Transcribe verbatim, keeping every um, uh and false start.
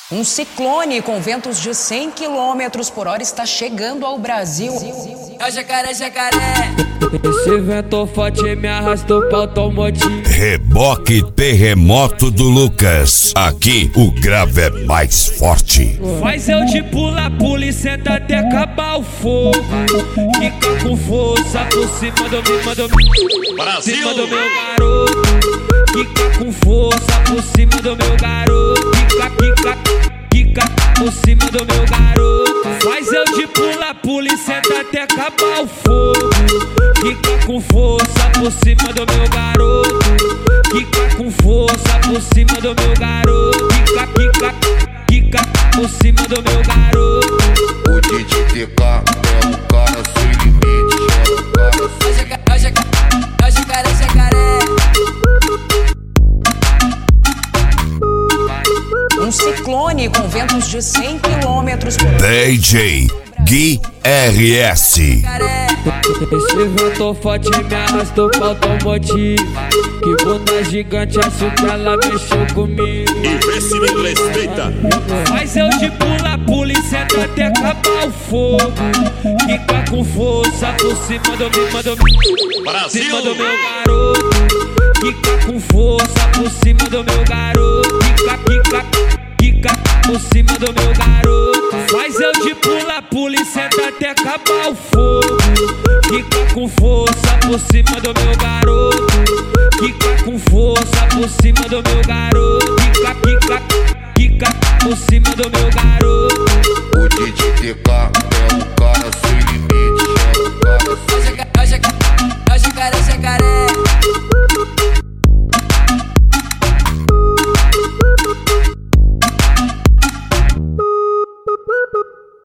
Um ciclone com ventos de cem quilômetros por hora está chegando ao Brasil. É o jacaré, jacaré. Esse vento forte me arrastou pra automotivo. Reboque terremoto do Lucas. Aqui o grave é mais forte. Faz eu de pula, pula e senta até acabar o fogo. Fica com força por cima do meu, manda Brasil. cima do meu garoto. Fica com força por cima do meu garoto. Fica, fica, fica por cima do meu garoto. Faz eu de pula, pula e senta até acabar o fogo. Fica com força por cima do meu garoto. Fica com força por cima do meu garoto. Fica, fica, fica por cima do meu garoto. O D J T K é o cara sem limite. É o cara sem limite. É o jacaré, jacaré, jacaré. Um ciclone com ventos de cem quilômetros por hora. D J Gui R S. Esse vento forte me arrastou pra automotivo. Que bunda gigante, acho que ela mexeu comigo. E vê se me respeita. Faz eu de pula, pula e senta até acabar o fogo. Fica com força por cima do meu, manda Brasil. cima do meu garoto. Fica com força por cima do meu garoto. Fica, fica, fica por cima do meu garoto. Faz eu de pula, pula e senta até acabar o fogo. Fica com força por cima do meu garoto. Fica com força por cima do meu garoto. Fica, fica, fica por cima do meu garoto. O D J T K